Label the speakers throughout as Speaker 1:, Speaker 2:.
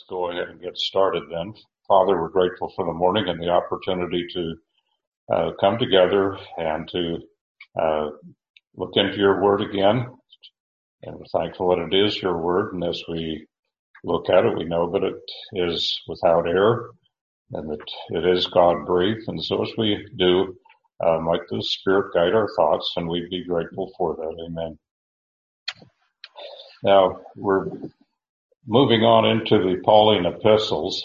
Speaker 1: Let's go ahead and get started then. Father, we're grateful for the morning and the opportunity to come together and to look into your word again. And we're thankful that it is your word. And as we look at it, we know that it is without error and that it is God-breathed. And so as we do, might the Spirit guide our thoughts, and we'd be grateful for that. Amen. Now, we're moving on into the Pauline epistles.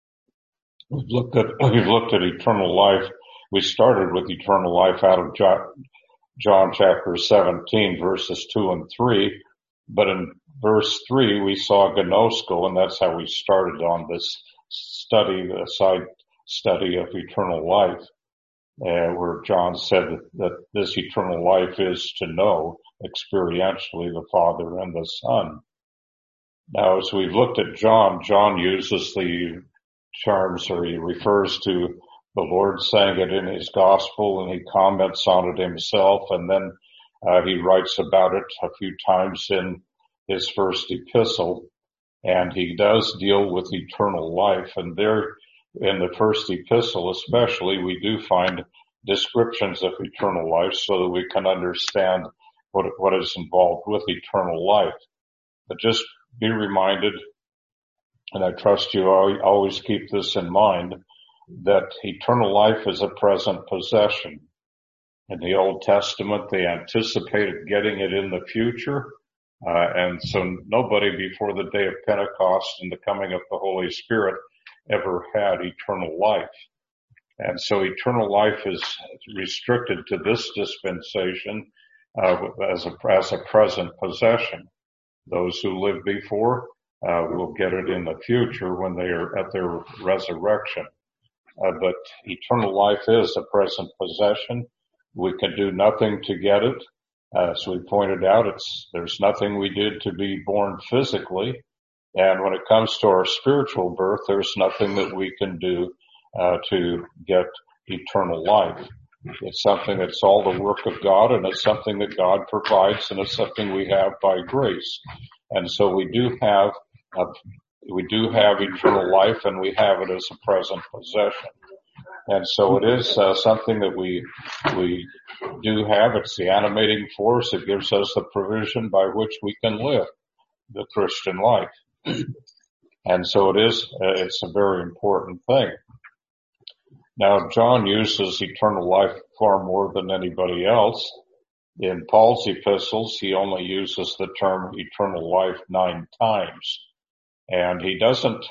Speaker 1: We've looked at eternal life. We started with eternal life out of John chapter 17, verses 2 and 3. But in verse 3, we saw gnosko, and that's how we started on this study, the side study of eternal life, where John said that this eternal life is to know experientially the Father and the Son. Now, as we've looked at John uses the terms, or he refers to the Lord saying it in his gospel, and he comments on it himself, and then he writes about it a few times in his first epistle, and he does deal with eternal life. And there, in the first epistle especially, we do find descriptions of eternal life so that we can understand what is involved with eternal life. But just be reminded, and I trust you always keep this in mind, that eternal life is a present possession. In the Old Testament, they anticipated getting it in the future, and so nobody before the day of Pentecost and the coming of the Holy Spirit ever had eternal life. And so eternal life is restricted to this dispensation as a present possession. Those who lived before will get it in the future when they are at their resurrection. But eternal life is a present possession. We can do nothing to get it. As we pointed out, there's nothing we did to be born physically. And when it comes to our spiritual birth, there's nothing that we can do to get eternal life. It's something that's all the work of God, and it's something that God provides, and it's something we have by grace. And so we do have eternal life, and we have it as a present possession. And so it is something that we do have. It's the animating force. It gives us the provision by which we can live the Christian life. And so it's a very important thing. Now, John uses eternal life far more than anybody else. In Paul's epistles, he only uses the term eternal life 9 times. And he doesn't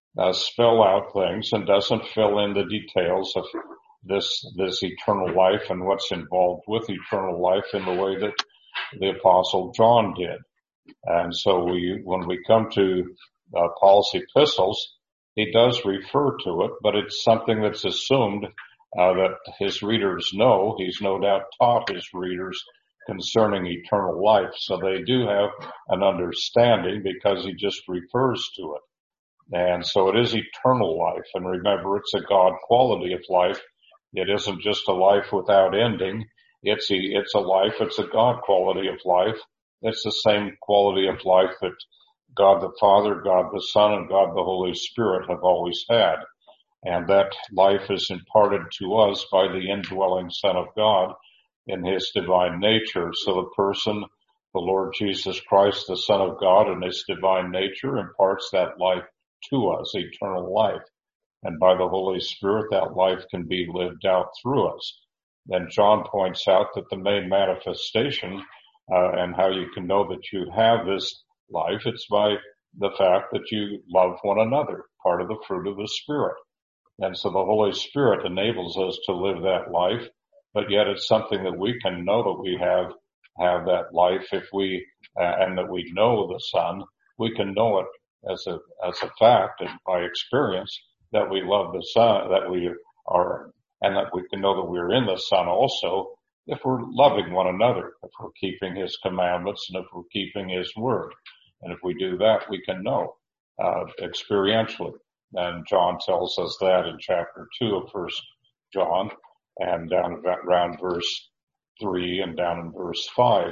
Speaker 1: spell out things and doesn't fill in the details of this eternal life and what's involved with eternal life in the way that the Apostle John did. And so when we come to Paul's epistles, he does refer to it, but it's something that's assumed that his readers know. He's no doubt taught his readers concerning eternal life, so they do have an understanding because he just refers to it. And so it is eternal life, and remember, it's a God quality of life. It isn't just a life without ending. It's a life, it's a God quality of life. It's the same quality of life that God the Father, God the Son, and God the Holy Spirit have always had. And that life is imparted to us by the indwelling Son of God in his divine nature. So the person, the Lord Jesus Christ, the Son of God, in his divine nature imparts that life to us, eternal life. And by the Holy Spirit, that life can be lived out through us. Then John points out that the main manifestation and how you can know that you have this life, it's by the fact that you love one another, part of the fruit of the Spirit. And so the Holy Spirit enables us to live that life, but yet it's something that we can know that we have that life if we, and that we know the Son. We can know it as a fact and by experience that we love the Son, that we are, and that we can know that we're in the Son also if we're loving one another, if we're keeping his commandments, and if we're keeping his word. And if we do that, we can know experientially. And John tells us that in chapter 2 of 1 John, and down around verse 3 and down in verse 5.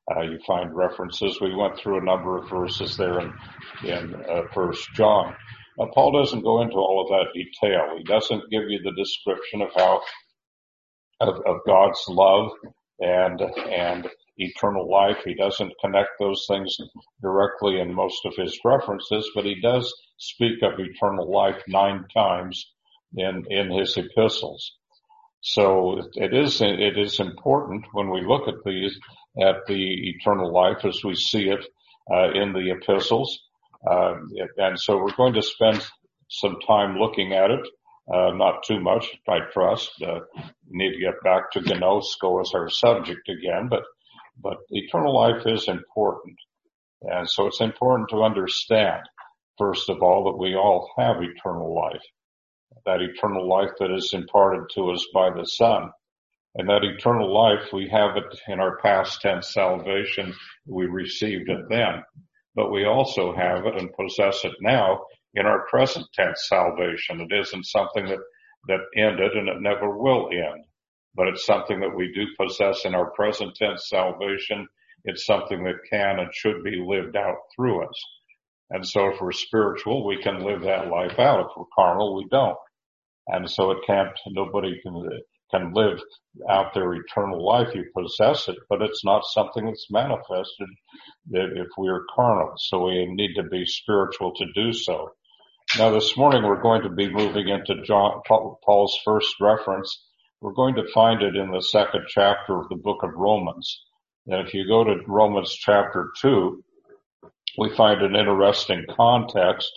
Speaker 1: You find references. We went through a number of verses there in 1 John. Now, Paul doesn't go into all of that detail. He doesn't give you the description of how of God's love and eternal life. He doesn't connect those things directly in most of his references, but he does speak of eternal life 9 times in his epistles. So it is important when we look at the eternal life as we see it in the epistles. And so we're going to spend some time looking at it. Not too much, I trust. Need to get back to gnosko as our subject again, but eternal life is important. And so it's important to understand, first of all, that we all have eternal life. That eternal life that is imparted to us by the Son. And that eternal life, we have it in our past tense salvation. We received it then. But we also have it and possess it now in our present tense salvation. It isn't something that ended and it never will end. But it's something that we do possess in our present tense salvation. It's something that can and should be lived out through us. And so if we're spiritual, we can live that life out. If we're carnal, we don't. And so nobody can live out their eternal life. You possess it, but it's not something that's manifested if we are carnal. So we need to be spiritual to do so. Now this morning we're going to be moving into Paul's first reference. We're going to find it in the 2nd chapter of the book of Romans. And if you go to Romans chapter 2, we find an interesting context,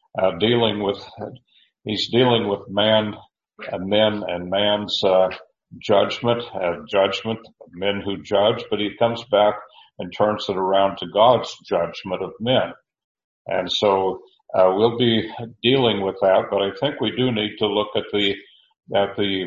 Speaker 1: he's dealing with men and man's, judgment, men who judge, but he comes back and turns it around to God's judgment of men. And so, we'll be dealing with that, but I think we do need to look at the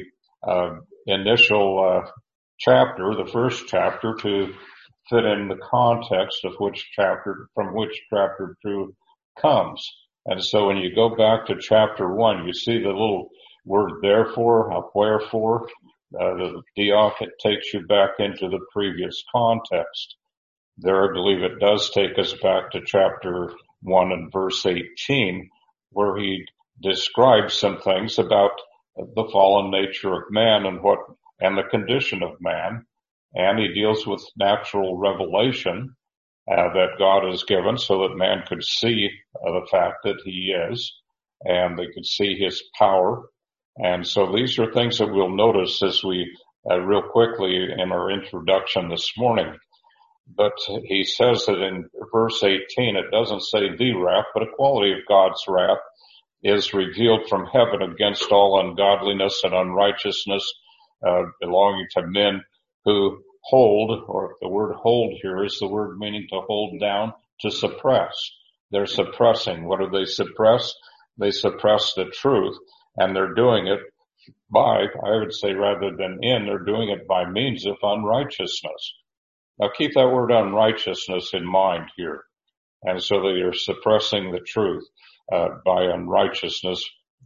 Speaker 1: initial, chapter, the first chapter, to fit in the context of from which chapter 2 comes. And so when you go back to chapter 1, you see the little word therefore, wherefore, the diak, it takes you back into the previous context. There, I believe it does take us back to chapter 1 and verse 18, where he describes some things about the fallen nature of man and the condition of man. And he deals with natural revelation that God has given so that man could see the fact that he is, and they could see his power. And so these are things that we'll notice as we real quickly in our introduction this morning. But he says that in verse 18, it doesn't say the wrath, but a quality of God's wrath is revealed from heaven against all ungodliness and unrighteousness belonging to men who hold, or the word hold here is the word meaning to hold down, to suppress. They're suppressing. What do they suppress? They suppress the truth, and they're doing it by, I would say rather than they're doing it by means of unrighteousness. Now keep that word unrighteousness in mind here. And so they are suppressing the truth by unrighteousness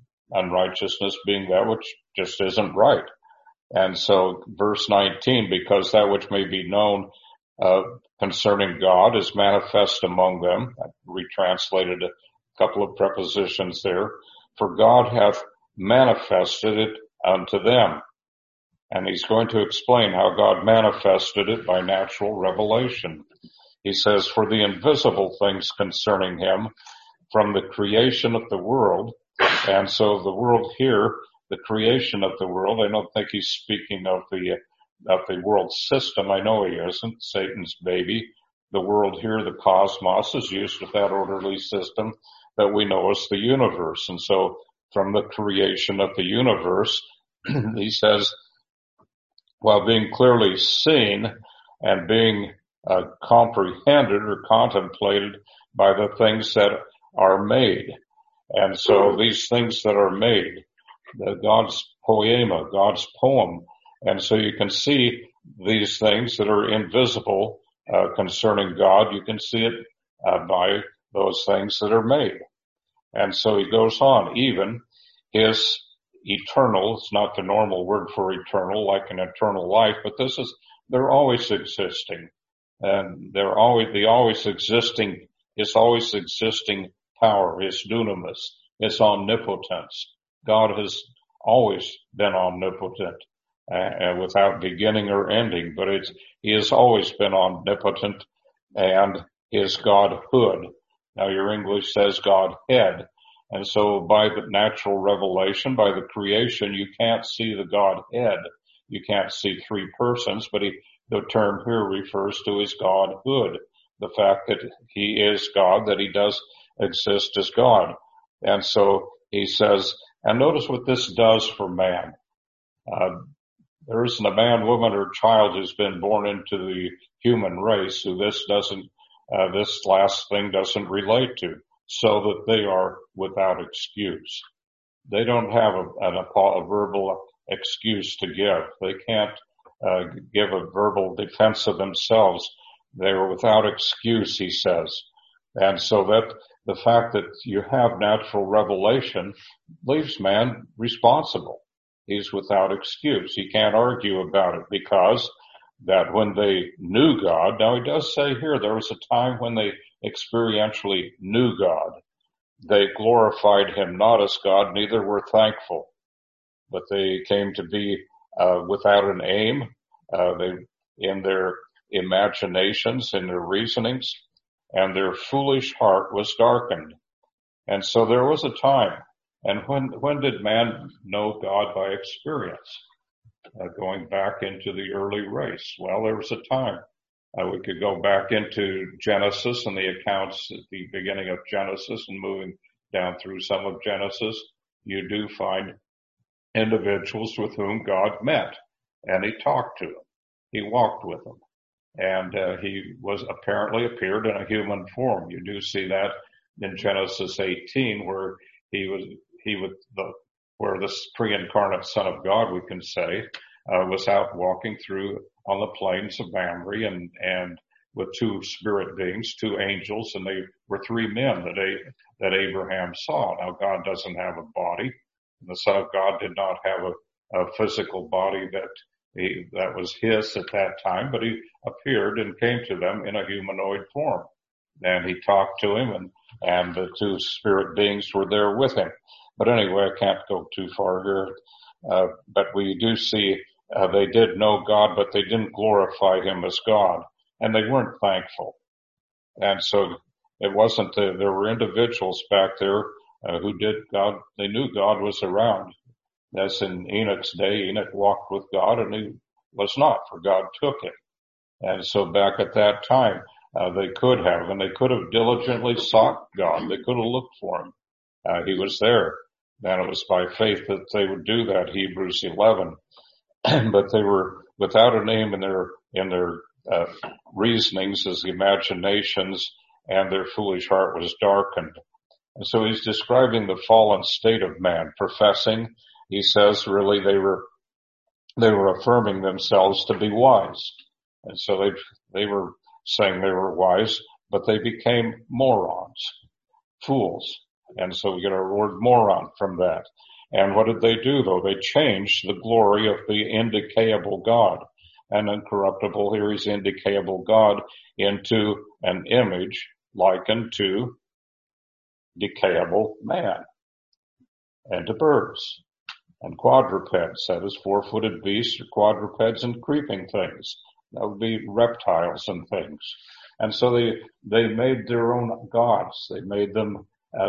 Speaker 1: being that which just isn't right. And so verse 19, because that which may be known concerning God is manifest among them. I retranslated a couple of prepositions there. For God hath manifested it unto them. And he's going to explain how God manifested it by natural revelation. He says, for the invisible things concerning him from the creation of the world. And so the world here, the creation of the world, I don't think he's speaking of the world system. I know he isn't. Satan's baby. The world here, the cosmos, is used with that orderly system that we know as the universe. And so from the creation of the universe, he says, while being clearly seen and being comprehended or contemplated by the things that are made. And so these things that are made, God's poema, God's poem. And so you can see these things that are invisible concerning God. You can see it by those things that are made. And so he goes on, even his eternal, it's not the normal word for eternal, like an eternal life, but they're always existing. and they're always the always existing, his always existing power, his dunamis, his omnipotence. God has always been omnipotent, without beginning or ending, but he has always been omnipotent, and his Godhood. Now your English says Godhead. And so by the natural revelation, by the creation, you can't see the Godhead. You can't see three persons, but the term here refers to his Godhood. The fact that he is God, that he does exist as God. And so he says, and notice what this does for man. There isn't a man, woman, or child who's been born into the human race who this last thing doesn't relate to, so that they are without excuse. They don't have a verbal excuse to give. They can't give a verbal defense of themselves. They are without excuse, he says. And so that the fact that you have natural revelation leaves man responsible. He's without excuse. He can't argue about it, because that when they knew God, now he does say here, there was a time when they experientially knew God. They glorified him not as God, neither were thankful, but they came to be without an aim. In their imaginations, in their reasonings, and their foolish heart was darkened. And so there was a time. And when did man know God by experience? Going back into the early race. Well, there was a time. We could go back into Genesis and the accounts at the beginning of Genesis, and moving down through some of Genesis, you do find individuals with whom God met, and he talked to them. He walked with them, and he was apparently appeared in a human form. You do see that in Genesis 18, where where this pre-incarnate Son of God, we can say, was out walking through on the plains of Mamre, and with two spirit beings, two angels, and they were three men that Abraham saw. Now God doesn't have a body. The Son of God did not have a physical body that was his at that time, but he appeared and came to them in a humanoid form. And he talked to him, and the two spirit beings were there with him. But anyway, I can't go too far here. But we do see they did know God, but they didn't glorify him as God, and they weren't thankful. And so it wasn't, there were individuals back there who did God, they knew God was around. As in Enoch's day, Enoch walked with God, and he was not, for God took him. And so back at that time, they could have diligently sought God. They could have looked for him. He was there. And it was by faith that they would do that, Hebrews 11. But they were without a name in their reasonings, as the imaginations, and their foolish heart was darkened. And so he's describing the fallen state of man, professing, he says, really they were affirming themselves to be wise. And so they were saying they were wise, but they became morons, fools. And so we get our word moron from that. And what did they do, though? They changed the glory of the indecayable God, and incorruptible, here is indecayable God, into an image likened to decayable man, and to birds, and quadrupeds, that is four-footed beasts, or quadrupeds, and creeping things. That would be reptiles and things. And so they made their own gods. They made them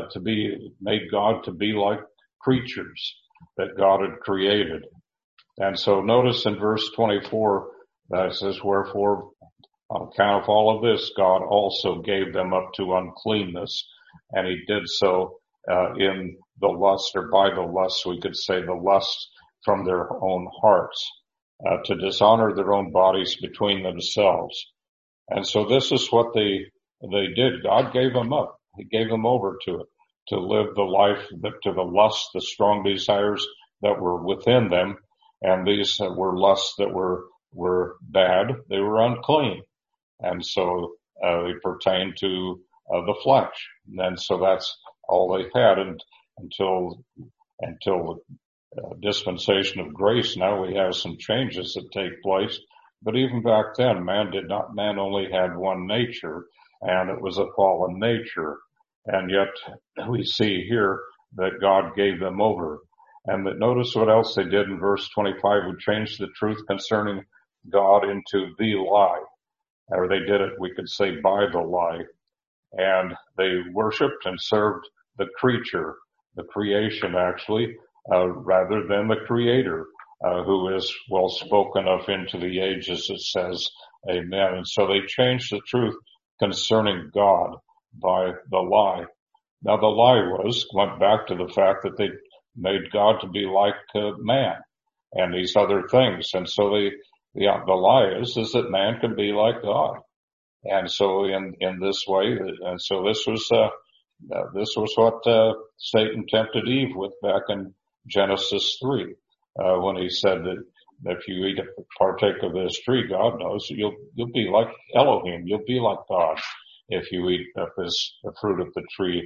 Speaker 1: made God to be like creatures that God had created. And so notice in verse 24 that it says, wherefore, on account of all of this, God also gave them up to uncleanness. And he did so in the lust, or by the lust, we could say the lust from their own hearts, to dishonor their own bodies between themselves. And so this is what they did. God gave them up. He gave them over to it, to live the life, to the lust, the strong desires that were within them. And these were lusts that were bad. They were unclean. And so they pertained to the flesh. And so that's all they had until the dispensation of grace. Now we have some changes that take place. But even back then, man only had one nature, and it was a fallen nature. And yet we see here that God gave them over. And that notice what else they did in verse 25, who changed the truth concerning God into the lie. Or they did it, we could say, by the lie. And they worshiped and served the creature, the creation actually, rather than the creator, who is well spoken of into the ages, it says, amen. And so they changed the truth concerning God by the lie. Now the lie went back to the fact that they made God to be like man and these other things. And so the lie is that man can be like God. And so in this way, and so this was what Satan tempted Eve with back in Genesis 3, when he said that if you partake of this tree, God knows you'll be like Elohim, you'll be like God if you eat of the fruit of the tree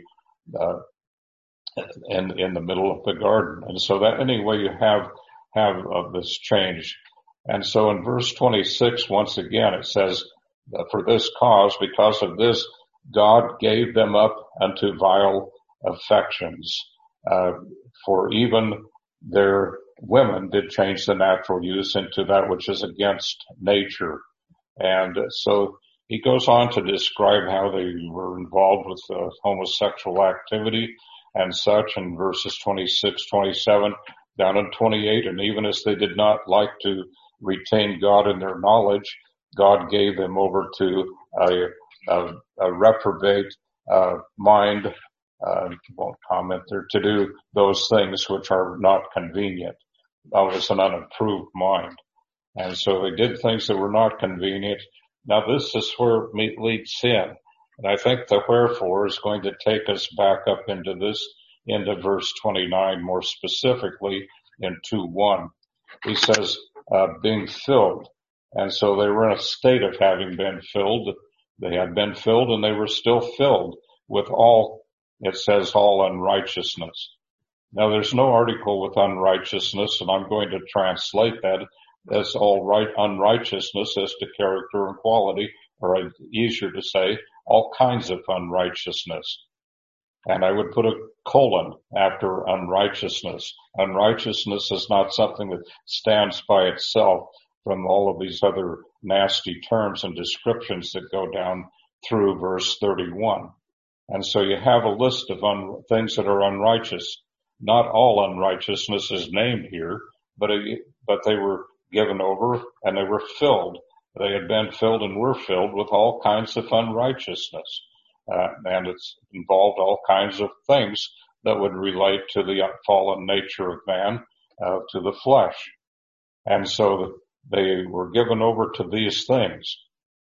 Speaker 1: in the middle of the garden. And so that anyway you have of this change. And so in verse 26, once again, it says, for this cause, because of this, God gave them up unto vile affections. For even their women did change the natural use into that which is against nature. And so he goes on to describe how they were involved with homosexual activity and such in verses 26, 27, down in 28. And even as they did not like to retain God in their knowledge, God gave them over to a reprobate mind, won't comment there, to do those things which are not convenient. That was an unapproved mind. And so they did things that were not convenient. Now this is where meat leads sin. And I think the wherefore is going to take us back up into verse 29 more specifically in 2:1. He says, being filled. And so they were in a state of having been filled. They had been filled and they were still filled with all, it says, all unrighteousness. Now there's no article with unrighteousness, and I'm going to translate that as all unrighteousness as to character and quality, or easier to say, all kinds of unrighteousness. And I would put a colon after unrighteousness. Unrighteousness is not something that stands by itself from all of these other nasty terms and descriptions that go down through verse 31. And so you have a list of things that are unrighteous. Not all unrighteousness is named here, but they were given over and they were filled. They had been filled and were filled with all kinds of unrighteousness. And it's involved all kinds of things that would relate to the fallen nature of man, to the flesh. And so they were given over to these things.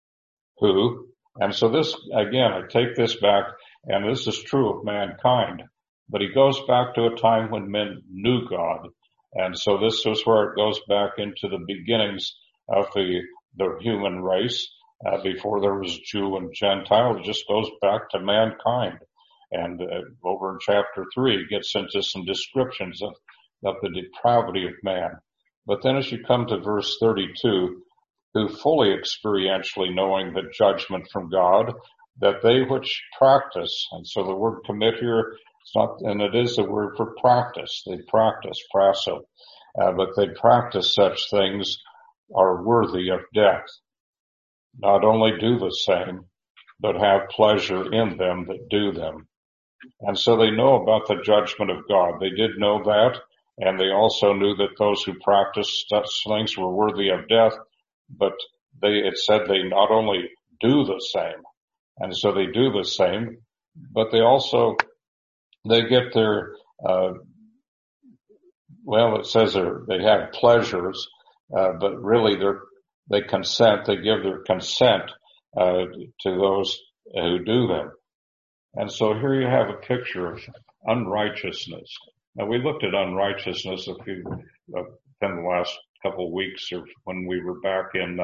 Speaker 1: And so this, again, I take this back, and this is true of mankind, but he goes back to a time when men knew God. And so this is where it goes back into the beginnings of the human race. Before there was Jew and Gentile, it just goes back to mankind. And over in chapter 3, it gets into some descriptions of the depravity of man. But then as you come to verse 32, who fully experientially knowing the judgment from God, that they which practice, and so the word commit here, it's not, and it is the word for practice. They practice, praso, but they practice such things are worthy of death. Not only do the same, but have pleasure in them that do them. And so they know about the judgment of God. They did know that, and they also knew that those who practiced such things were worthy of death, but it said they not only do the same, and so they do the same, but they get their, it says they have pleasures, but really they consent, they give their consent, to those who do them. And so here you have a picture of unrighteousness. Now we looked at unrighteousness in the last couple of weeks, or when we were back in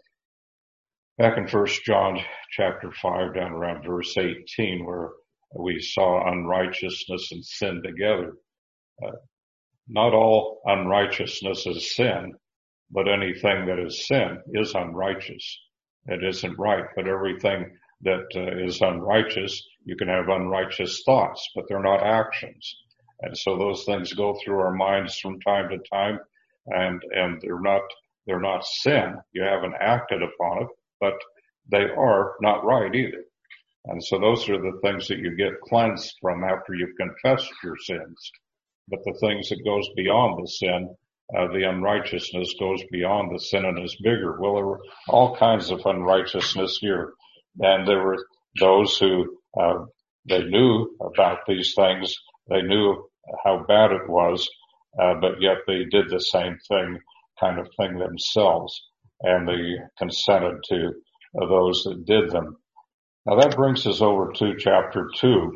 Speaker 1: 1 John chapter 5 down around verse 18, where we saw unrighteousness and sin together. Not all unrighteousness is sin, but anything that is sin is unrighteous. It isn't right, but everything that is unrighteous, you can have unrighteous thoughts, but they're not actions. And so those things go through our minds from time to time, and they're not sin. You haven't acted upon it, but they are not right either. And so those are the things that you get cleansed from after you've confessed your sins. But the things that goes beyond the sin, the unrighteousness goes beyond the sin and is bigger. Well, there were all kinds of unrighteousness here. And there were those who, they knew about these things. They knew how bad it was, but yet they did the same kind of thing themselves. And they consented to those that did them. Now that brings us over to chapter 2.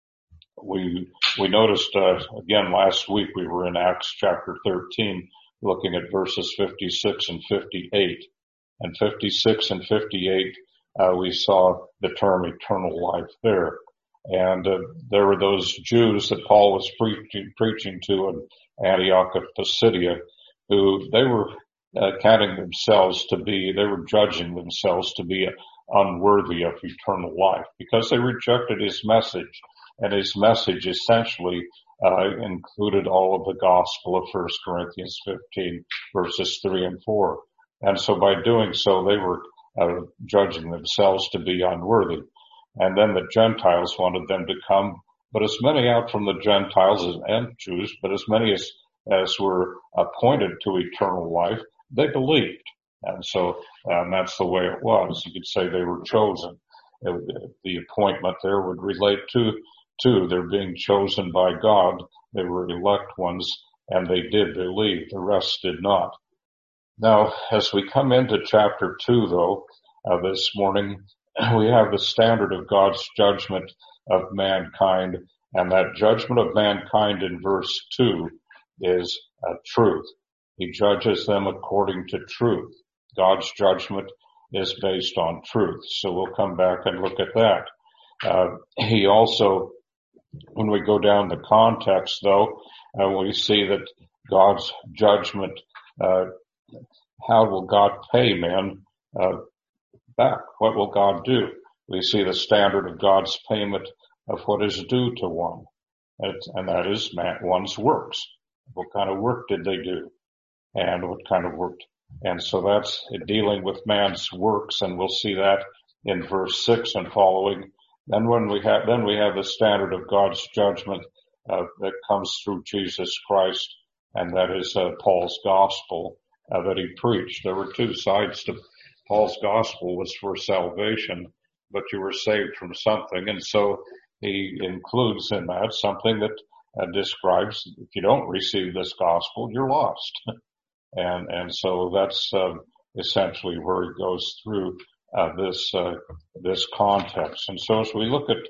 Speaker 1: We noticed, again last week we were in Acts chapter 13 looking at verses 56 and 58. And 56 and 58, we saw the term eternal life there. And there were those Jews that Paul was preaching to in Antioch of Pisidia, who they were counting themselves to be, they were judging themselves to be unworthy of eternal life because they rejected his message. And his message essentially included all of the gospel of 1 Corinthians 15, verses 3 and 4. And so by doing so, they were judging themselves to be unworthy. And then the Gentiles wanted them to come, but as many out from the Gentiles and Jews, but as many as were appointed to eternal life, they believed. And so that's the way it was. You could say they were chosen. The appointment there would relate to they're being chosen by God. They were elect ones, and they did believe. The rest did not. Now, as we come into chapter 2, though, this morning, we have the standard of God's judgment of mankind, and that judgment of mankind in verse 2 is truth. He judges them according to truth. God's judgment is based on truth. So we'll come back and look at that. He also, when we go down the context, though, we see that God's judgment, how will God pay men back? What will God do? We see the standard of God's payment of what is due to one, and that is one's works. What kind of work did they do? And what kind of work? And so that's dealing with man's works, and we'll see that in verse 6 and following. Then we have the standard of God's judgment that comes through Jesus Christ, and that is Paul's gospel that he preached. There were two sides to Paul's gospel. Was for salvation, but you were saved from something, and so he includes in that something that describes if you don't receive this gospel, you're lost. And so that's essentially where he goes through this context. And so as we look at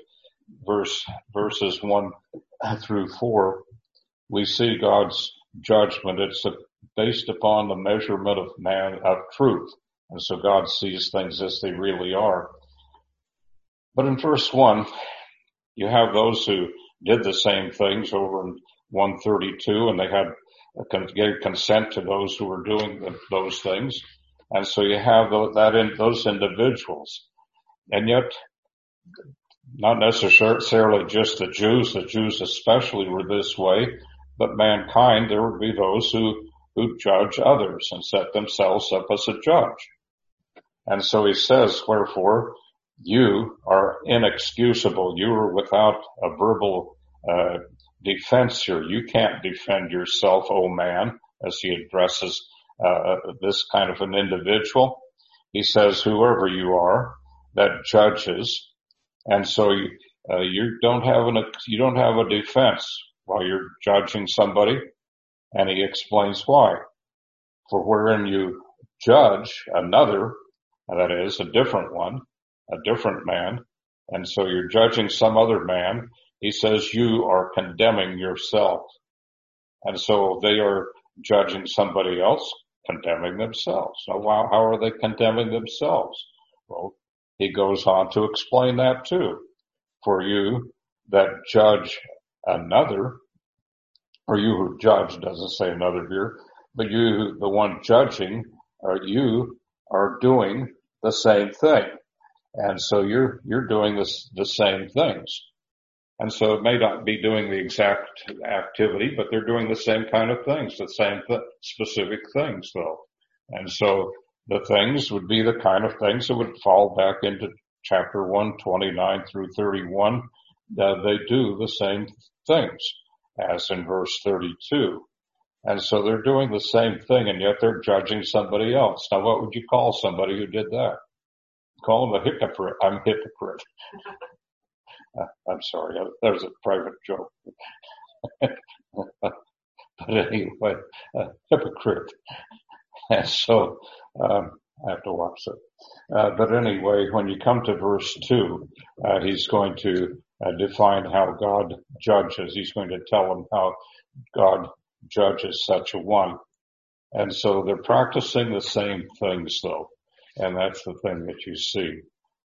Speaker 1: verses 1 through 4, we see God's judgment. It's based upon the measurement of man of truth. And so God sees things as they really are. But in verse 1, you have those who did the same things over in 132, and they gave consent to those who were doing those things. And so you have those individuals. And yet, not necessarily just the Jews especially were this way, but mankind, there would be those who judge others and set themselves up as a judge. And so he says, wherefore, you are inexcusable. You are without a verbal defense here. You can't defend yourself, O man, as he addresses this kind of an individual. He says, whoever you are that judges, and so you don't have a defense while you're judging somebody, and he explains why. For wherein you judge another, that is a different one, a different man, and so you're judging some other man, he says you are condemning yourself. And so they are judging somebody else, condemning themselves. So how are they condemning themselves? Well, he goes on to explain that too. For you that judge another, or you who judge, doesn't say another here, but you, the one judging, or you are doing the same thing. And so you're doing the same things. And so it may not be doing the exact activity, but they're doing the same kind of things, the same specific things though. And so the things would be the kind of things that would fall back into chapter 129 through 31. They do the same things as in verse 32. And so they're doing the same thing, and yet they're judging somebody else. Now, what would you call somebody who did that? Call them a hypocrite. I'm a hypocrite. I'm sorry, that was a private joke. But anyway, hypocrite. And so, I have to watch it. But anyway, when you come to verse 2, he's going to define how God judges. He's going to tell them how God judges such a one. And so they're practicing the same things though. And that's the thing that you see.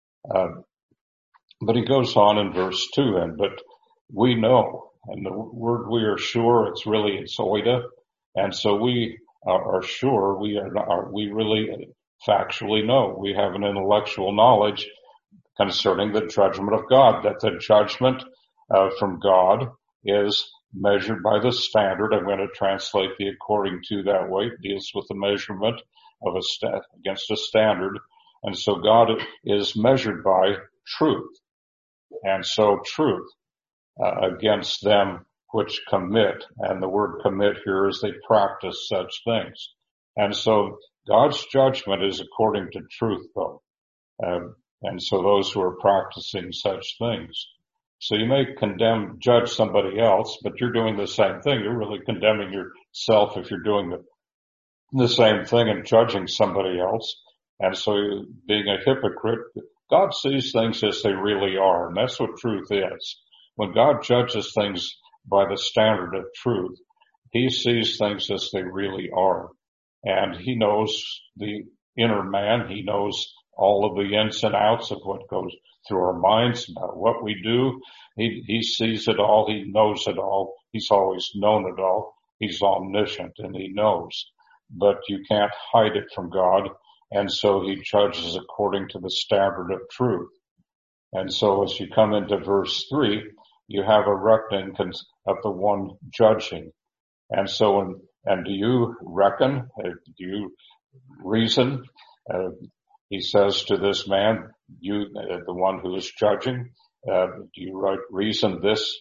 Speaker 1: But he goes on in verse 2, but we know, and the word we are sure, it's oida, and so we are sure, we really factually know. We have an intellectual knowledge concerning the judgment of God, that the judgment from God is measured by the standard. I'm going to translate the according to that way. It deals with the measurement of against a standard. And so God is measured by truth. And so truth against them which commit, and the word commit here is they practice such things. And so God's judgment is according to truth though. And so those who are practicing such things. So you may judge somebody else, but you're doing the same thing. You're really condemning yourself if you're doing the same thing and judging somebody else. And so being a hypocrite, God sees things as they really are, and that's what truth is. When God judges things by the standard of truth, he sees things as they really are. And he knows the inner man. He knows all of the ins and outs of what goes through our minds, about what we do. He sees it all. He knows it all. He's always known it all. He's omniscient and he knows. But you can't hide it from God. And so he judges according to the standard of truth. And so as you come into verse 3, you have a reckoning of the one judging. And so, and do you reckon? Do you reason? He says to this man, you, the one who is judging, do you reason this,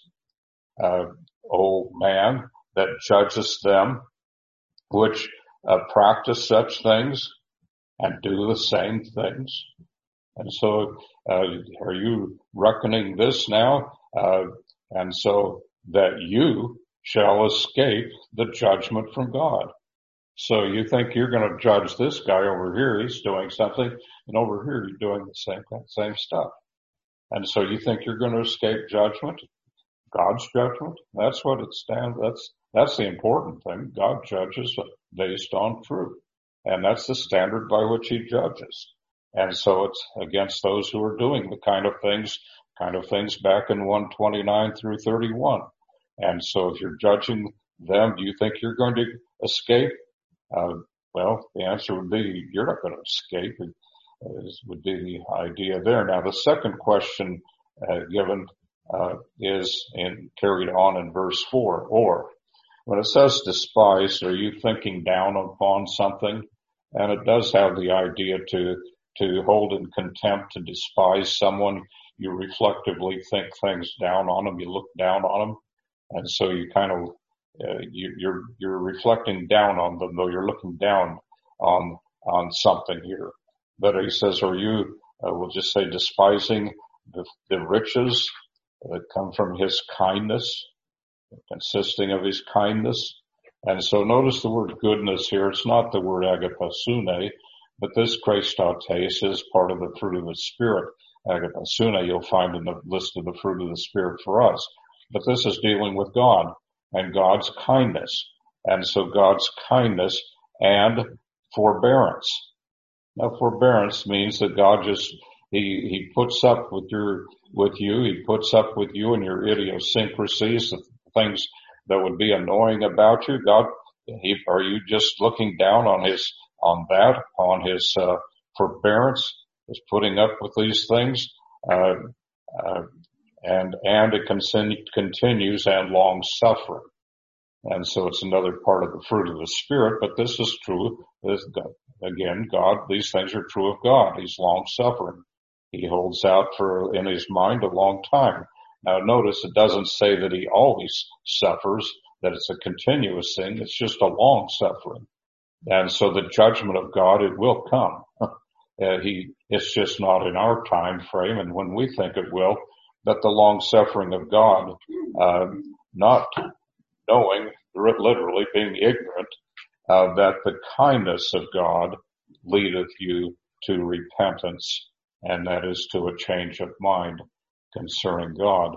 Speaker 1: old man that judges them, which practice such things and do the same things? And so, are you reckoning this now? And so that you shall escape the judgment from God. So you think you're going to judge this guy over here, he's doing something, and over here you're doing the same stuff. And so you think you're going to escape judgment, God's judgment? That's what it stands, that's the important thing. God judges based on truth. And that's the standard by which he judges. And so it's against those who are doing the kind of things back in 129 through 31. And so if you're judging them, do you think you're going to escape? Well, the answer would be you're not going to escape. Would be the idea there. Now, the second question given is carried on in verse 4. Or when it says despise, are you thinking down upon something? And it does have the idea to hold in contempt, to despise someone. You reflectively think things down on them. You look down on them, and so you kind of you're reflecting down on them, though you're looking down on something here. But he says, are you, we'll just say, despising the riches that come from his kindness, consisting of his kindness? And so notice the word goodness here. It's not the word agathosune, but this Christotes is part of the fruit of the Spirit. Agathosune you'll find in the list of the fruit of the Spirit for us. But this is dealing with God and God's kindness. And so God's kindness and forbearance. Now, forbearance means that God he puts up with you, he puts up with you and your idiosyncrasies, the things that would be annoying about you. God Are you just looking down on his forbearance, his putting up with these things? And it continues, and long suffering. And so it's another part of the fruit of the Spirit, but this is true. Again, God, these things are true of God. He's long suffering. He holds out in his mind a long time. Now notice it doesn't say that he always suffers, that it's a continuous thing. It's just a long suffering. And so the judgment of God, it will come. It's just not in our time frame and when we think it will, but the long suffering of God, not knowing, literally being ignorant, that the kindness of God leadeth you to repentance, and that is to a change of mind concerning God.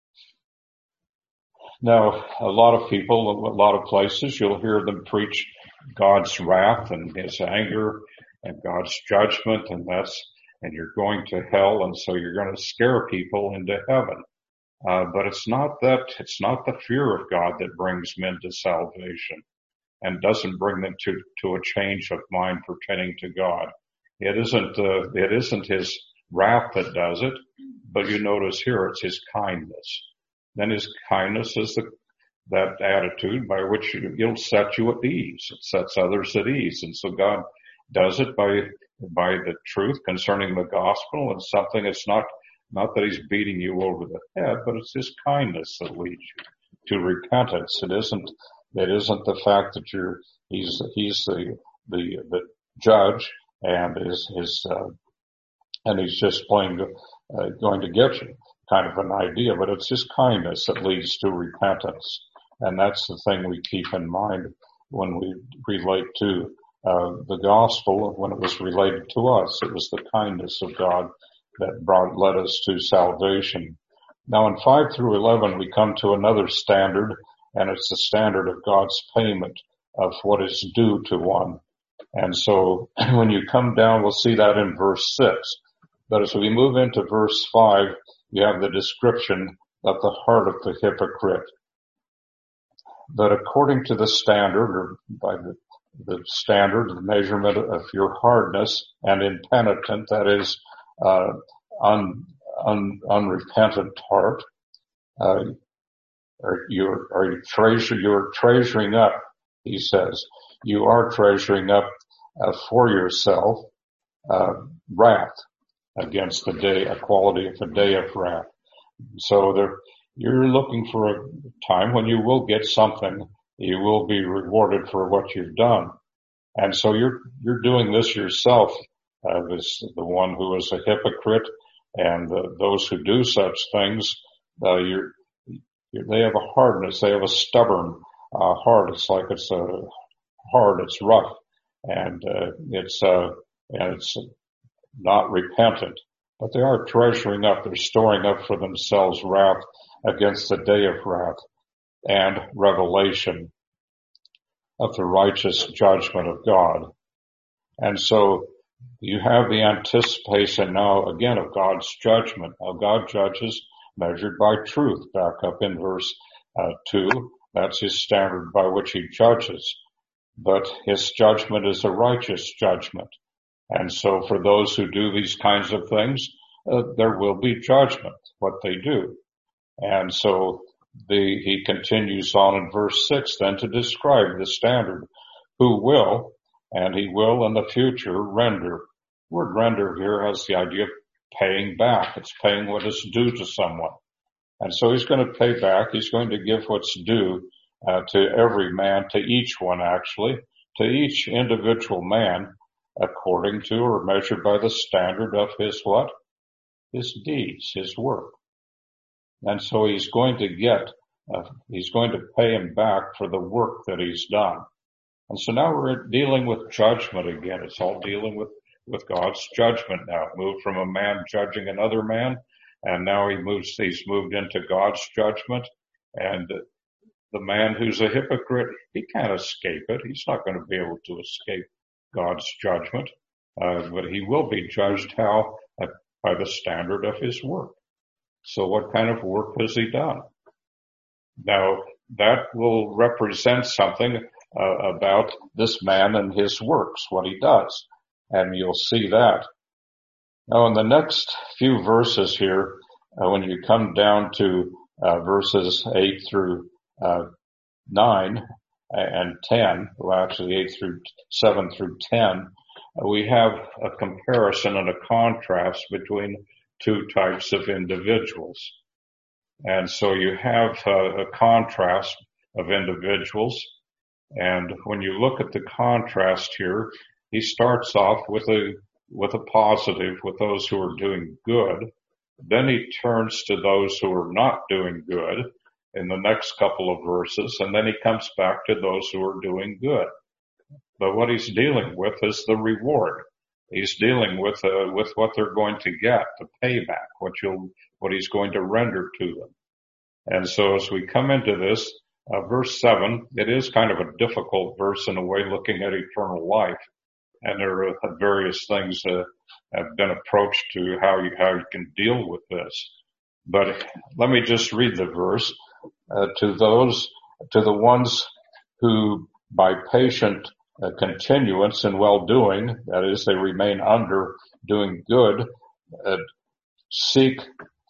Speaker 1: Now, a lot of people, a lot of places, you'll hear them preach God's wrath and his anger and God's judgment, and you're going to hell, and so you're going to scare people into heaven. But it's not the fear of God that brings men to salvation and doesn't bring them to a change of mind pertaining to God. It isn't his wrath that does it, but you notice here it's his kindness. Then his kindness is that attitude by which it'll set you at ease. It sets others at ease. And so God does it by the truth concerning the gospel, and something it's not that he's beating you over the head, but it's his kindness that leads you to repentance. It isn't the fact that he's the judge and and he's just plain going to get you, kind of an idea, but it's his kindness that leads to repentance. And that's the thing we keep in mind when we relate to the gospel. When it was related to us, it was the kindness of God that led us to salvation. Now in 5 through 11, we come to another standard, and it's the standard of God's payment of what is due to one. And so when you come down, we'll see that in verse 6. But as we move into verse 5, you have the description of the heart of the hypocrite. But according to the standard, or by the standard, the measurement of your hardness and impenitent, that is, unrepentant heart, you're treasuring up, he says, you are treasuring up for yourself wrath against a quality of the day of wrath. So you're looking for a time when you will get something. You will be rewarded for what you've done. And so you're doing this yourself, the one who is a hypocrite, and those who do such things, they have a hardness, they have a stubborn heart. It's like it's hard, it's rough, and it's not repentant. But they are treasuring up, they're storing up for themselves wrath against the day of wrath and revelation of the righteous judgment of God. And so you have the anticipation now again of God's judgment. Now God judges measured by truth. Back up in verse 2, that's his standard by which he judges. But his judgment is a righteous judgment. And so for those who do these kinds of things, there will be judgment, what they do. And so he continues on in verse 6 then to describe the standard, who will, and he will in the future render. The word render here has the idea of paying back. It's paying what is due to someone. And so he's going to pay back. He's going to give what's due to every man, to each one actually, to each individual man, according to or measured by the standard of his what? His deeds, his work. And so he's going to pay him back for the work that he's done. And so now we're dealing with judgment again. It's all dealing with God's judgment now. Moved from a man judging another man, and now he's moved into God's judgment. And the man who's a hypocrite, he can't escape it. He's not going to be able to escape God's judgment. But he will be judged how? By the standard of his work. So what kind of work has he done? Now, that will represent something about this man and his works, what he does. And you'll see that. Now, in the next few verses here, when you come down to verses 8 through 9 and 10, well, actually 8 through 7 through 10, we have a comparison and a contrast between two types of individuals. And so you have a contrast of individuals. And when you look at the contrast here, he starts off with a positive, with those who are doing good. Then he turns to those who are not doing good in the next couple of verses, and then he comes back to those who are doing good. But what he's dealing with is the reward. He's dealing with what they're going to get, the payback, what he's going to render to them. And so as we come into this, verse 7, it is kind of a difficult verse in a way, looking at eternal life. And there are various things that have been approached to how you can deal with this. But let me just read the verse. To the ones who by patient continuance in well-doing, that is, they remain under doing good, seeking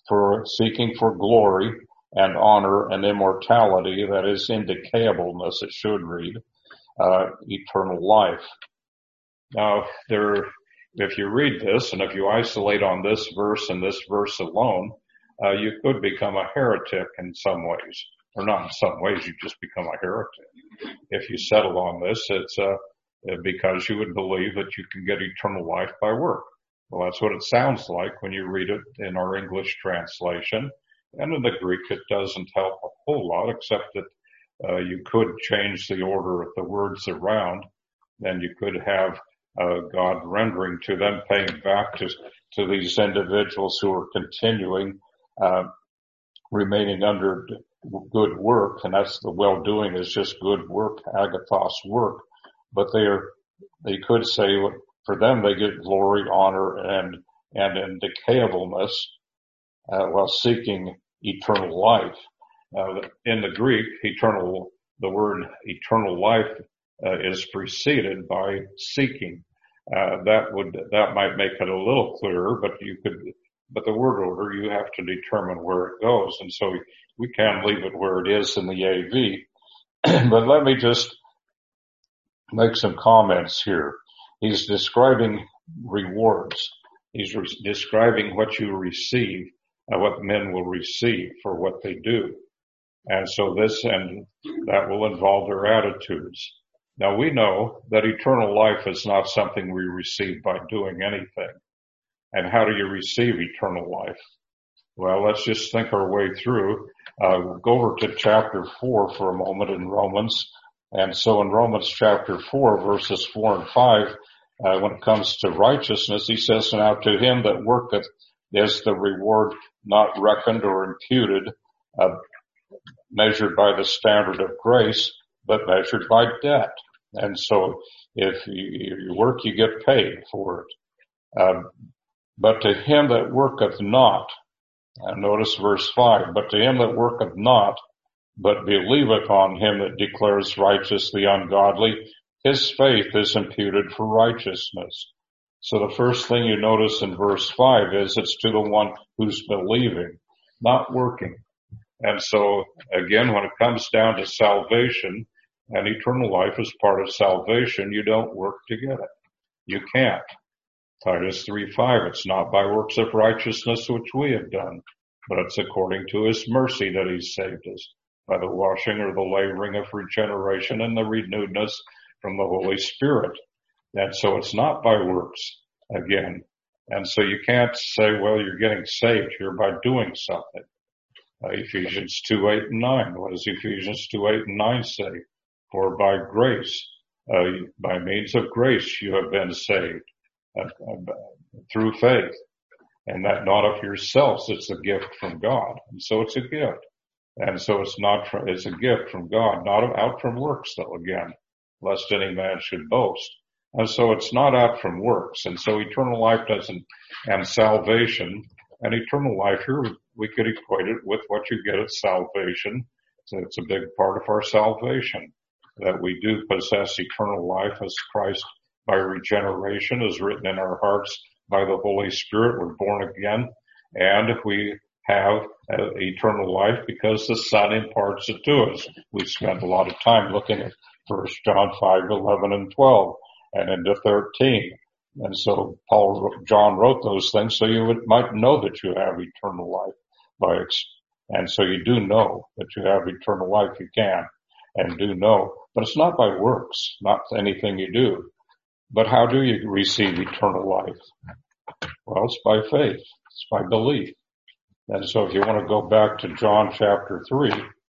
Speaker 1: for glory and honor and immortality, that is, indecayableness, it should read, eternal life. Now, if you read this, and if you isolate on this verse and this verse alone, you could become a heretic in some ways. Or not in some ways, you just become a heretic. If you settle on this, it's because you would believe that you can get eternal life by work. Well, that's what it sounds like when you read it in our English translation. And in the Greek, it doesn't help a whole lot, except that you could change the order of the words around, and you could have God rendering to them, paying back to these individuals who are continuing, remaining under good work, and that's the well-doing is just good work, agathos work. But they could say for them they get glory, honor, and indecayableness while seeking eternal life. In the Greek, the word eternal life is preceded by seeking. That might make it a little clearer, but the word order, you have to determine where it goes. And so we can leave it where it is in the AV. But let me just make some comments here. He's describing rewards. He's describing what you receive, what men will receive for what they do. And so that will involve their attitudes. Now we know that eternal life is not something we receive by doing anything. And how do you receive eternal life? Well, let's just think our way through. We'll go over to chapter 4 for a moment in Romans. And so in Romans chapter 4, verses 4 and 5, when it comes to righteousness, he says, "Now to him that worketh is the reward not reckoned or imputed, measured by the standard of grace, but measured by debt." And so if you work, you get paid for it. But to him that worketh not, and notice verse 5, "But to him that worketh not, but believeth on him that declares righteous the ungodly, his faith is imputed for righteousness." So the first thing you notice in verse 5 is it's to the one who's believing, not working. And so again, when it comes down to salvation, and eternal life is part of salvation, you don't work to get it. You can't. Titus 3:5, "It's not by works of righteousness which we have done, but it's according to his mercy that he's saved us, by the washing or the layering of regeneration and the renewedness from the Holy Spirit." And so it's not by works, again. And so you can't say, well, you're getting saved here by doing something. Ephesians 2:8 and 9. What does Ephesians 2:8 and 9 say? "For by grace, by means of grace, you have been saved through faith, and that not of yourselves, it's a gift from God." And so it's a gift. And so it's a gift from God, not out from works, though, again, lest any man should boast. And so it's not out from works. And so eternal life and salvation, and eternal life here, we could equate it with what you get at salvation. So it's a big part of our salvation. that we do possess eternal life as Christ by regeneration is written in our hearts by the Holy Spirit. We're born again, and we have eternal life because the Son imparts it to us. We spent a lot of time looking at 1 John 5:11 and 12 and into 13. And so John wrote those things so you might know that you have eternal life and so you do know that you have eternal life. You can and do know, but it's not by works, not anything you do. But how do you receive eternal life? Well, it's by faith. It's by belief. And so if you want to go back to John chapter 3,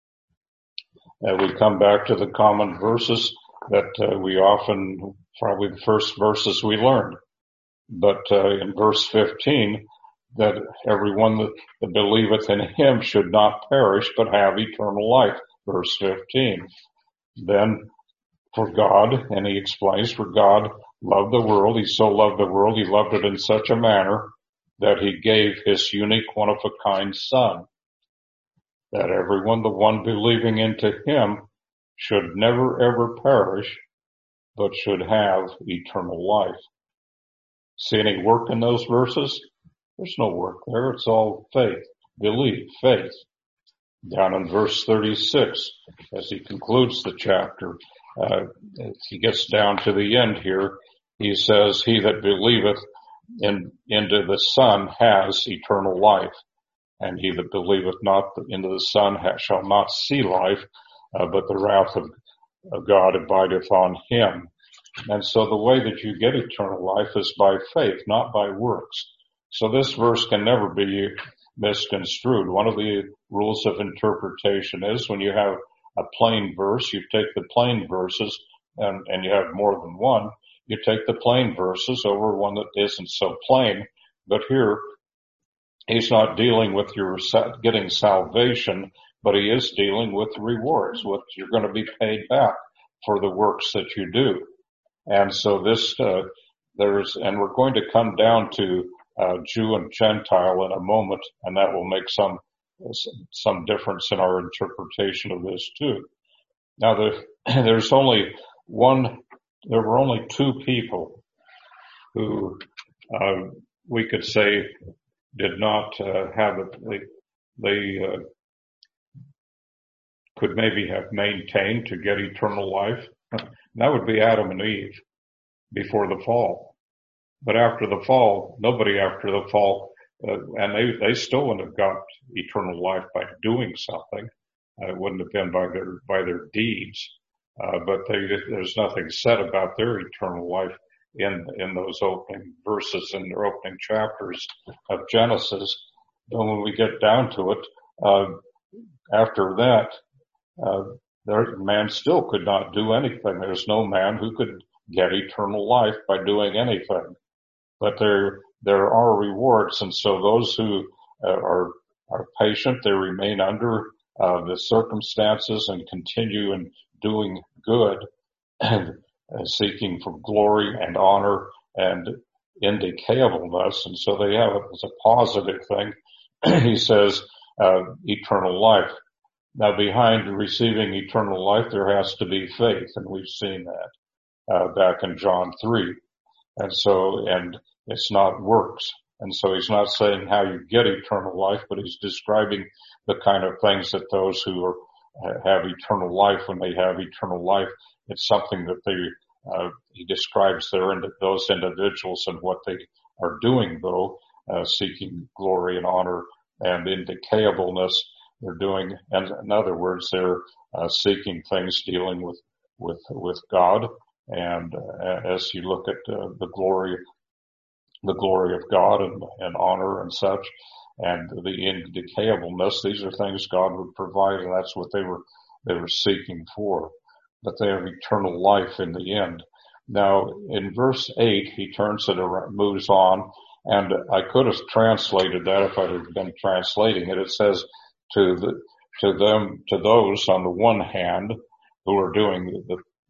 Speaker 1: we come back to the common verses that we often, probably the first verses we learned. But in verse 15, that everyone that believeth in him should not perish, but have eternal life. Verse 15. Then for God, and he explains, for God loved the world, he so loved the world, he loved it in such a manner that he gave his unique one-of-a-kind Son, that everyone, the one believing into him, should never ever perish, but should have eternal life. See any work in those verses? There's no work there. It's all faith, belief, faith. Down in verse 36, as he concludes the chapter, he gets down to the end here. He says, he that believeth into the Son has eternal life, and he that believeth not into the Son shall not see life, but the wrath of God abideth on him. And so the way that you get eternal life is by faith, not by works. So this verse can never be misconstrued. One of the rules of interpretation is when you have a plain verse, you take the plain verses, and you have more than one, you take the plain verses over one that isn't so plain. But here, he's not dealing with your getting salvation, but he is dealing with rewards, what you're going to be paid back for the works that you do. And so this, and we're going to come down to Jew and Gentile in a moment, and that will make some difference in our interpretation of this too. Now, there were only two people who we could say did not have it. They could maybe have maintained to get eternal life. And that would be Adam and Eve before the fall. But after the fall, nobody after the fall, and they still wouldn't have got eternal life by doing something. It wouldn't have been by their deeds. But there's nothing said about their eternal life in those opening verses in their opening chapters of Genesis. But when we get down to it, after that, man still could not do anything. There's no man who could get eternal life by doing anything. But there are rewards, and so those who are patient, they remain under the circumstances and continue in doing good and seeking for glory and honor and indecayableness, and so they have it as a positive thing. He says eternal life. Now, behind receiving eternal life, there has to be faith, and we've seen that back in John 3. And it's not works. And so he's not saying how you get eternal life, but he's describing the kind of things that those who have eternal life, when they have eternal life, it's something that he describes those individuals and what they are doing, though, seeking glory and honor and indecayableness. They're doing, and in other words, they're seeking things dealing with God. And as you look at the glory of God and honor and such, and the indecayableness, these are things God would provide, and that's what they were seeking for. But they have eternal life in the end. Now, in verse 8, he turns it around, moves on, and I could have translated that if I had been translating it. It says, to those on the one hand who are doing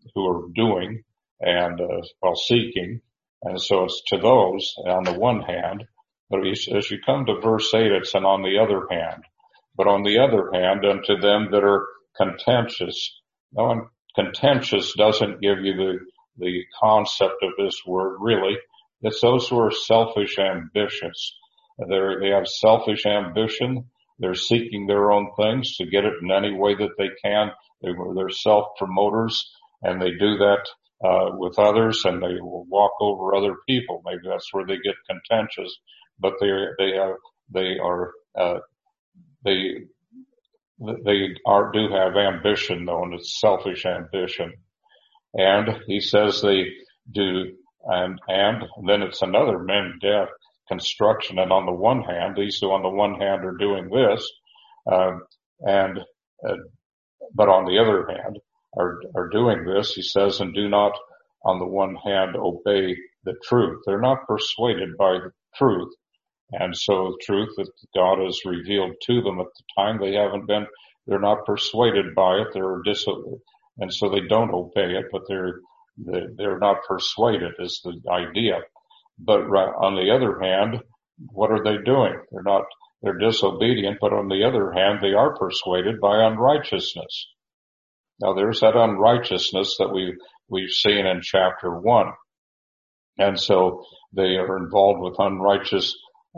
Speaker 1: and while seeking, and so it's to those on the one hand. But as you come to verse 8, it's an on the other hand. But on the other hand, unto them that are contentious. Now, contentious doesn't give you the concept of this word really. It's those who are selfish ambitious. They have selfish ambition. They're seeking their own things to get it in any way that they can. They're self-promoters, and they do that with others, and they will walk over other people. Maybe that's where they get contentious. But they do have ambition though, and it's selfish ambition. And he says they do, and then it's another men death construction. And on the one hand, these who on the one hand are doing this, but on the other hand are doing this, he says, and do not on the one hand obey the truth. They're not persuaded by the truth. And so the truth that God has revealed to them at the time, they're not persuaded by it. And so they don't obey it, but they're not persuaded is the idea. But on the other hand, what are they doing? They're disobedient, but on the other hand, they are persuaded by unrighteousness. Now there's that unrighteousness that we've seen in chapter 1. And so they are involved with unrighteous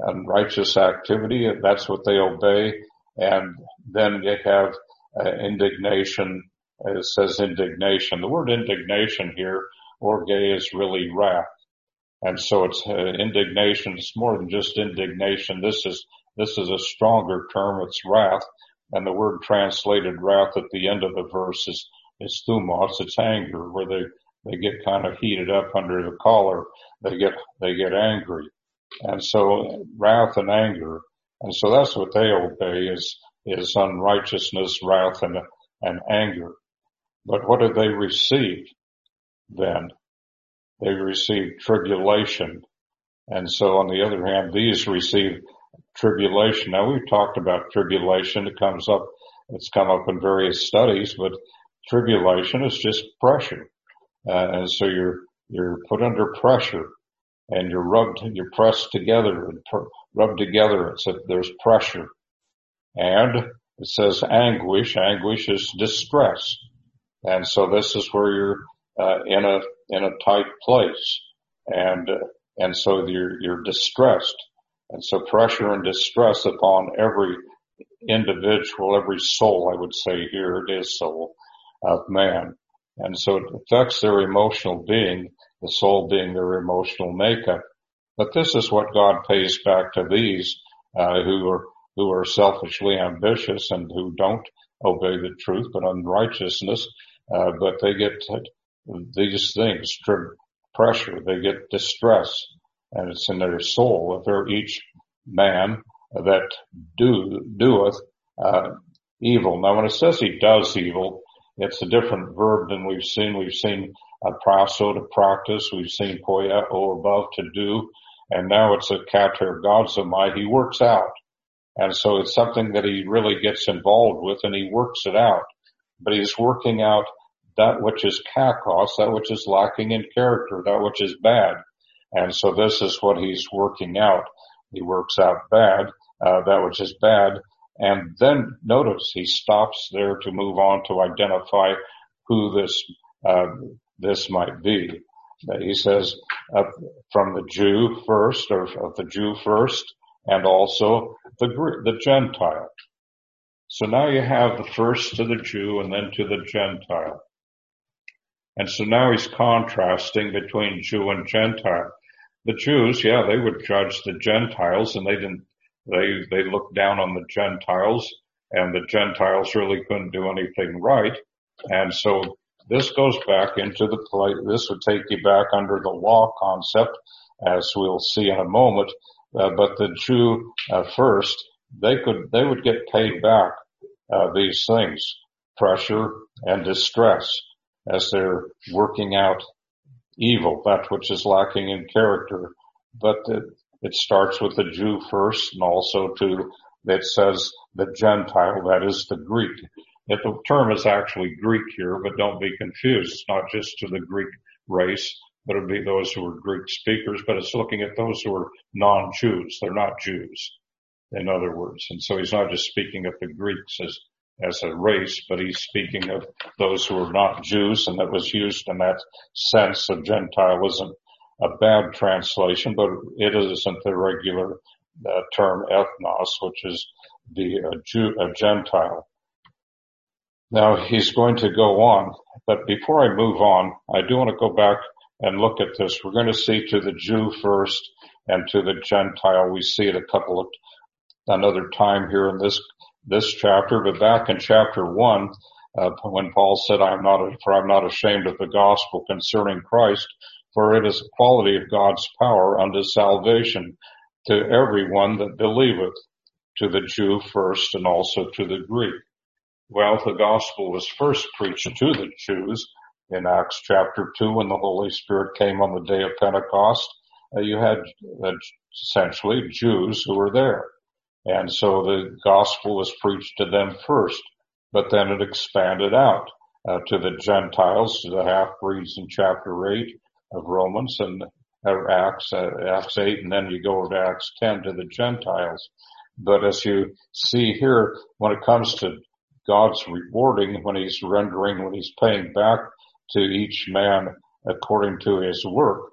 Speaker 1: activity. That's what they obey. And then they have indignation. It says indignation. The word indignation here, orge, is really wrath. And so it's indignation. It's more than just indignation. This is a stronger term. It's wrath. And the word translated wrath at the end of the verse is thumos. It's anger, where they get kind of heated up under the collar. They get angry. And so wrath and anger. And so that's what they obey is unrighteousness, wrath, and anger. But what did they receive then? They received tribulation. And so on the other hand, these receive tribulation. Now we've talked about tribulation. It's come up in various studies, but tribulation is just pressure. And so you're put under pressure and you're pressed together and rubbed together. There's pressure. And it says anguish. Anguish is distress. And so this is where you're in a tight place, and so you're distressed, and so pressure and distress upon every individual, every soul, I would say here it is soul of man, and so it affects their emotional being, the soul being their emotional makeup. But this is what God pays back to these who are selfishly ambitious and who don't obey the truth, but unrighteousness. But they get these things, pressure, they get distress, and it's in their soul. If they're each man that doeth evil. Now when it says he does evil, it's a different verb than we've seen. We've seen praso, to practice. We've seen poieo, above, to do. And now it's a katergazomai, he works out. And so it's something that he really gets involved with, and he works it out. But he's working out that which is kakos, that which is lacking in character, that which is bad. And so this is what he's working out. He works out bad, that which is bad. And then notice he stops there to move on to identify who this might be. He says, from the Jew first, or of the Jew first, and also the Gentile. So now you have the first to the Jew and then to the Gentile. And so now he's contrasting between Jew and Gentile. The Jews, they would judge the Gentiles, and they looked down on the Gentiles, and the Gentiles really couldn't do anything right. And so this goes back into the place. This would take you back under the law concept, as we'll see in a moment. But the Jew first, they would get paid back these things, pressure and distress, as they're working out evil, that which is lacking in character. But it starts with the Jew first, and also it says the Gentile, that is the Greek. The term is actually Greek here, but don't be confused. It's not just to the Greek race, but it'd be those who are Greek speakers, but it's looking at those who are non-Jews. They're not Jews, in other words. And so he's not just speaking of the Greeks as as a race, but he's speaking of those who are not Jews, and that was used in that sense of Gentile isn't a bad translation, but it isn't the regular term ethnos, which is a Gentile. Now he's going to go on, but before I move on, I do want to go back and look at this. We're going to see to the Jew first and to the Gentile. We see it another time here in this chapter, but back in chapter 1, when Paul said, I'm not ashamed of the gospel concerning Christ, for it is the quality of God's power unto salvation to everyone that believeth, to the Jew first and also to the Greek. Well, the gospel was first preached to the Jews in Acts chapter 2 when the Holy Spirit came on the day of Pentecost. You had essentially Jews who were there. And so the gospel was preached to them first, but then it expanded out to the Gentiles, to the half-breeds in chapter 8 of Romans and Acts 8, and then you go to Acts 10 to the Gentiles. But as you see here, when it comes to God's rewarding, when he's paying back to each man according to his works,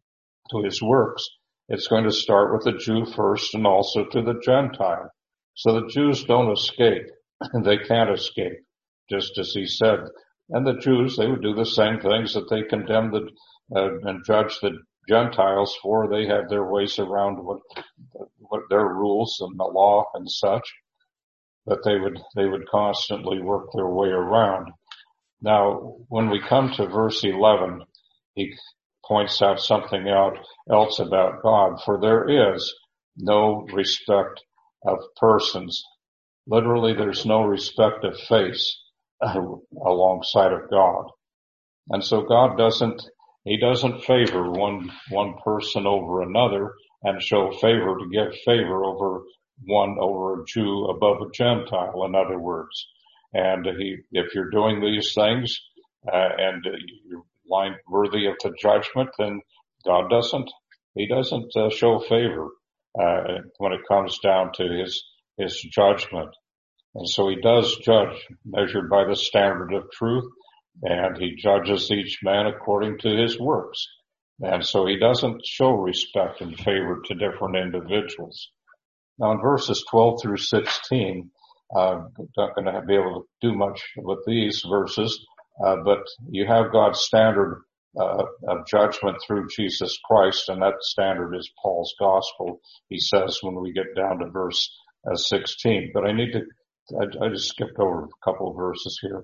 Speaker 1: it's going to start with the Jew first and also to the Gentile. So the Jews don't escape. They can't escape, just as he said. And the Jews, they would do the same things that they condemned and judged the Gentiles for. They had their ways around what their rules and the law and such, but they would constantly work their way around. Now, when we come to verse 11, he points out something else about God, for there is no respect of persons. Literally, there's no respect of face alongside of God. And so God doesn't favor one person over another and show favor to give favor over a Jew above a Gentile, in other words. And if you're doing these things, and you're worthy of the judgment, then God doesn't show favor, when it comes down to his judgment. And so he does judge, measured by the standard of truth, and he judges each man according to his works. And so he doesn't show respect and favor to different individuals. Now in verses 12 through 16, I'm not going to be able to do much with these verses, but you have God's standard of judgment through Jesus Christ, and that standard is Paul's gospel, he says when we get down to verse 16. But I just skipped over a couple of verses here.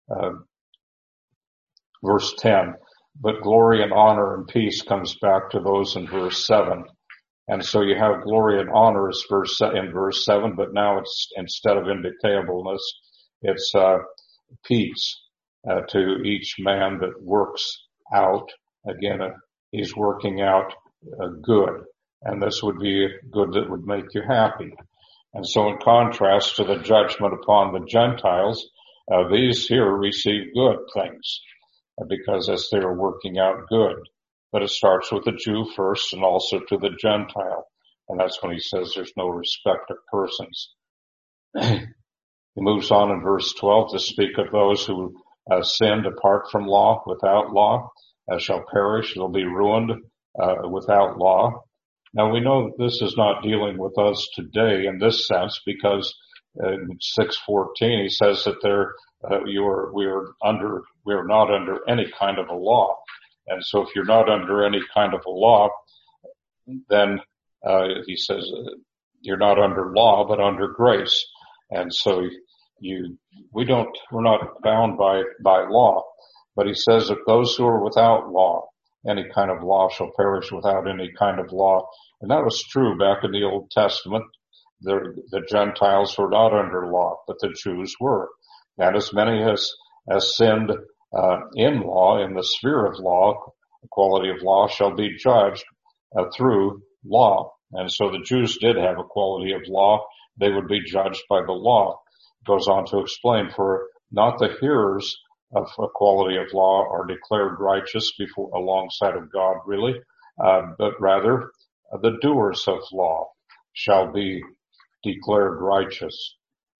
Speaker 1: Verse 10, but glory and honor and peace comes back to those in verse 7. And so you have glory and honor in verse 7, but now it's, instead of indicableness, it's peace to each man that works out. Again, he's working out good, and this would be good that would make you happy. And so in contrast to the judgment upon the Gentiles, these here receive good things because as they are working out good. But it starts with the Jew first and also to the Gentile. And that's when he says there's no respect of persons. He moves on in verse 12 to speak of those who sinned apart from law, without law, shall perish. They'll be ruined without law. Now we know this is not dealing with us today in this sense, because in 6:14 he says that we are not under any kind of a law. And so if you're not under any kind of a law, then he says you're not under law but under grace. And so we're not bound by law. But he says that those who are without law, any kind of law, shall perish without any kind of law. And that was true back in the Old Testament. The Gentiles were not under law, but the Jews were. And as many as sinned in law, in the sphere of law, the quality of law shall be judged through law. And so the Jews did have a quality of law. They would be judged by the law. It goes on to explain, for not the hearers of a quality of law are declared righteous alongside of God, really, but rather the doers of law shall be declared righteous.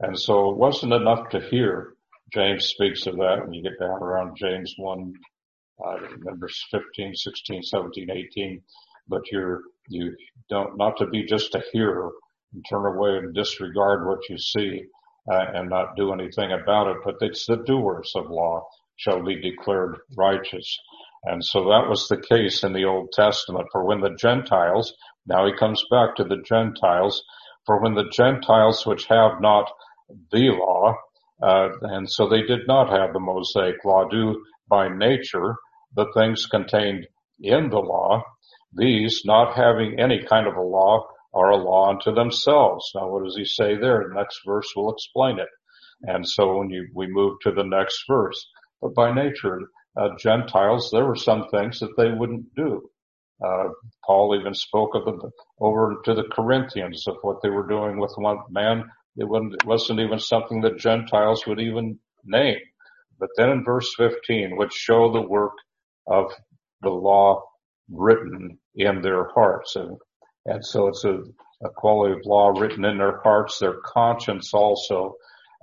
Speaker 1: And so it wasn't enough to hear. James speaks of that when you get down around James 1, I remember 15, 16, 17, 18, but you don't, not to be just a hearer and turn away and disregard what you see, and not do anything about it, but it's the doers of law shall be declared righteous. And so that was the case in the Old Testament. For when the Gentiles, now he comes back to the Gentiles, for when the Gentiles which have not the law, and so they did not have the Mosaic law, do by nature the things contained in the law, these, not having any kind of a law, are a law unto themselves. Now what does he say there? The next verse will explain it. And so when we move to the next verse, but by nature, Gentiles, there were some things that they wouldn't do. Paul even spoke of them over to the Corinthians of what they were doing with one man. It wasn't even something that Gentiles would even name. But then in verse 15, which show the work of the law written in their hearts. And so it's a quality of law written in their hearts, their conscience also,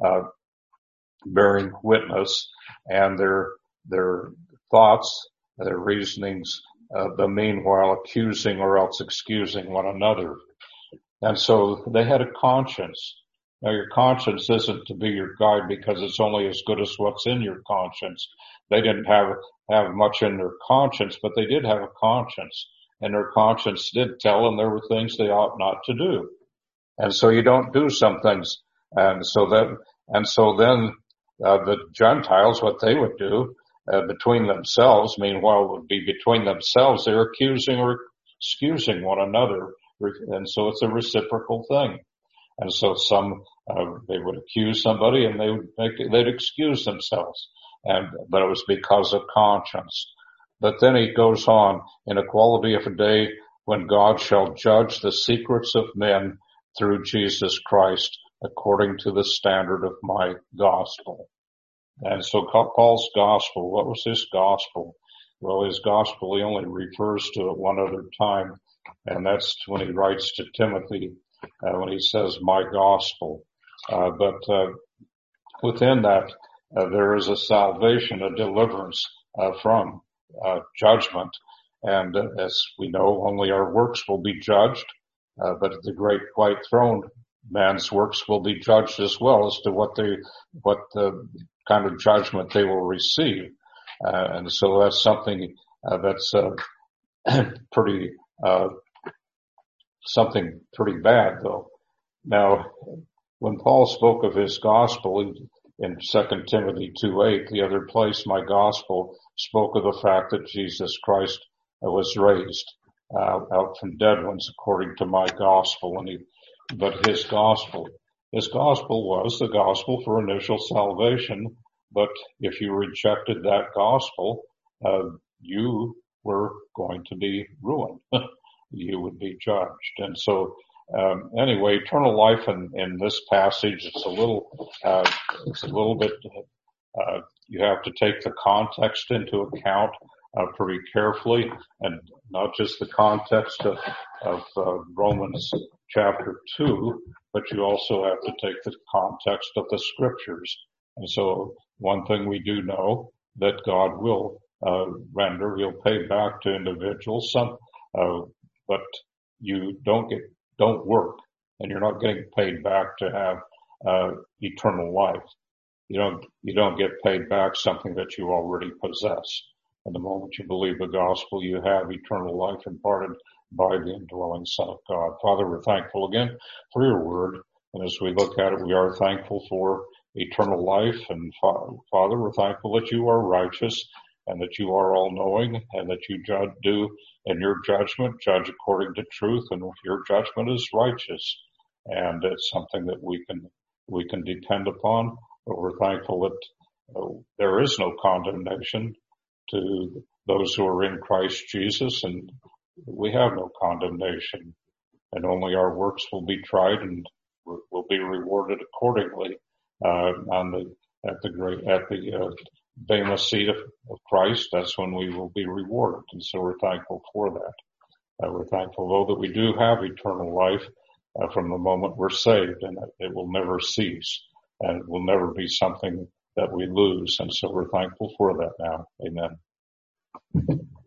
Speaker 1: bearing witness, and their thoughts, their reasonings, the meanwhile accusing or else excusing one another. And so they had a conscience. Now your conscience isn't to be your guide because it's only as good as what's in your conscience. They didn't have much in their conscience, but they did have a conscience. And their conscience did tell them there were things they ought not to do. And so you don't do some things. And so then the Gentiles, what they would do, between themselves, meanwhile it would be between themselves, they're accusing or excusing one another. And so it's a reciprocal thing. And so they would accuse somebody and they'd excuse themselves. But it was because of conscience. But then he goes on, in equality of a day when God shall judge the secrets of men through Jesus Christ according to the standard of my gospel. And so Paul's gospel, what was his gospel? Well, his gospel, he only refers to it one other time, and that's when he writes to Timothy, when he says my gospel. But within that, there is a salvation, a deliverance from judgment. And as we know, only our works will be judged, but at the great white throne, man's works will be judged as well as to what kind of judgment they will receive. And so that's something that's pretty something pretty bad, though. Now, when Paul spoke of his gospel in 2 Timothy 2:8, the other place, my gospel, spoke of the fact that Jesus Christ was raised out from dead ones according to my gospel. But his gospel was the gospel for initial salvation. But if you rejected that gospel, you were going to be ruined. You would be judged. And so, anyway, eternal life in this passage, it's a little bit, you have to take the context into account, pretty carefully, and not just the context of Romans chapter 2, but you also have to take the context of the scriptures. And so one thing we do know that God will he'll pay back to individuals some, but you don't work, and you're not getting paid back to have eternal life. You don't get paid back something that you already possess. And the moment you believe the gospel, you have eternal life imparted by the indwelling Son of God. Father, we're thankful again for your word. And as we look at it, we are thankful for eternal life. And Father, we're thankful that you are righteous and that you are all knowing and that you do in your judgment, judge according to truth, and your judgment is righteous. And it's something that we can depend upon. But we're thankful that there is no condemnation to those who are in Christ Jesus, and we have no condemnation, and only our works will be tried and will be rewarded accordingly at the Bema seat of Christ. That's when we will be rewarded, and so we're thankful for that. We're thankful, though, that we do have eternal life, from the moment we're saved, and it will never cease, and it will never be something that we lose. And so we're thankful for that now. Amen.